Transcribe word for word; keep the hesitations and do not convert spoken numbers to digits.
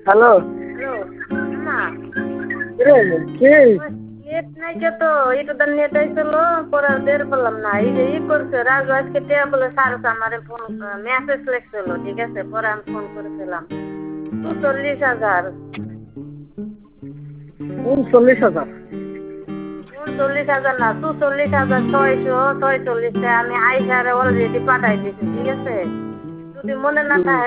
hello hello মা রে কে net নাই তো এটা তো নেট আইছিল পরে বের করলাম না এই যে ই করছে রাজু আজকে টেয়া বলে সারছে আমারে ফোন মেসেজ লিখছিল ঠিক আছে পরে আমি ফোন করেছিলাম তো চল্লিশ হাজার উনচল্লিশ হাজার উনচল্লিশ হাজার না তো চল্লিশ হাজার ছয়শো ছয়চল্লিশটা আমি আইসারে অলরেডি পাঠাই দিছি ঠিক আছে যদি মনে না থাকে